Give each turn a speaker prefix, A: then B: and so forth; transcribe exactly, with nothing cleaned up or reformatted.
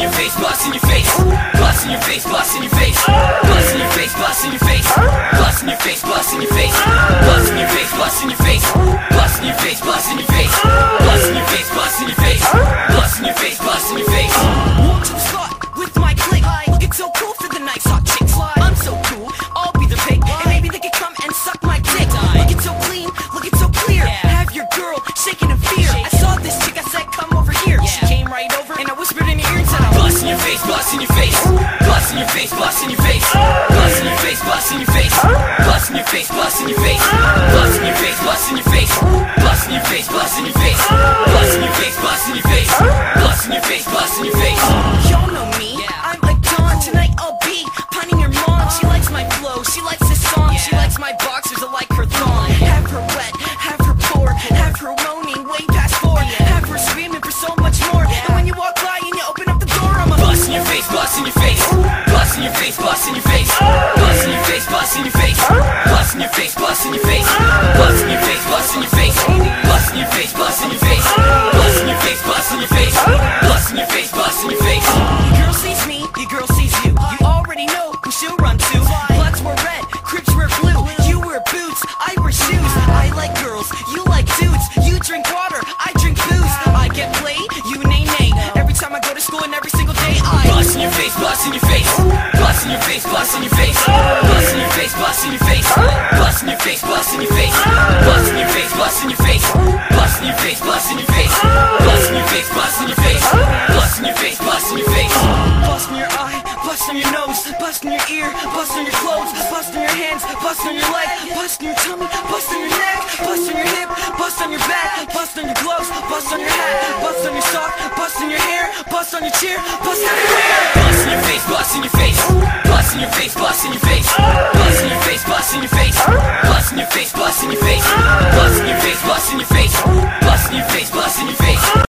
A: your face, bust in your face, bust in your face, bust in your face, bust in your face, bust in your face, bust in your face, bust in your face, bust in your face, bust in your face, bust in your face, bust in your face, bust in your face, bust in your face, bust in your face, bust in your face.
B: Walk to the spot with my click, looking so cool for the nice hot chicks. I'm so cool, I'll be the pig, and maybe they could come and suck my dick. Looking so clean, looking so clear, have your girl shaking in fear. I saw this chick, I said come over here. She came right over and I whispered in her ear and said,
A: Bust in your face, bust in your face, bust in your face, bust in your face, bust in your face, bust in your face, bust in your face, bust in your face, bust in your face, bust in your face, bust in your face, bust in your face, bust in your face, bust in your face, bust in your face, bust in your face.
B: y'all know me, I'm a Don. Tonight I'll be pining your mom. She likes my flow, she likes this song. She likes my boxers, I like her thong. Have her wet, have her pour, have her moaning way past four, have her screaming for so much more. And when you walk by and you open up the door, I'm a
A: Bust in your face, bust in your face, bust in your face, bust in your face, bust in your face, bust in your face, bust in your face, bust in your face, bust in your face, bust in your face, bust in your face, bust in your face, bust in your face, bust in your face, bust in your face, bust in your face.
B: Your girl sees me, your girl sees you. You already know who she'll run to. Bloods wear red, Crips wear blue. You wear boots, I wear shoes. I like girls, you like dudes. You drink water, I drink booze. I get played, you nay nay. Every time I go to school and every single day I
A: Bust in your face, bust in your face, bust in your face, bust in your face, bust in your face, bust in your face, bust in your face, bust in your face, bust in your face, bust in your face, bust in your face, bust in your face, bust in your face, bust in your face, bust in your face, bust in your face.
B: Bust in your eye, bust in your nose, bust in your ear, bust in your clothes, bust in your hands, bust on your leg, bust in your tummy, bust on your neck, bust on your hip, bust on your back, bust on your gloves, bust on your hat, bust on your sock, bust in your hair, bust on your chair, bust everywhere.
A: Bust in your face, bust in your face, bust in your face, bust in your face, bust in your face, bust in your face, bust in your face, bust in your face, bust in your face, bust in your face, bust in your face, bust in your face.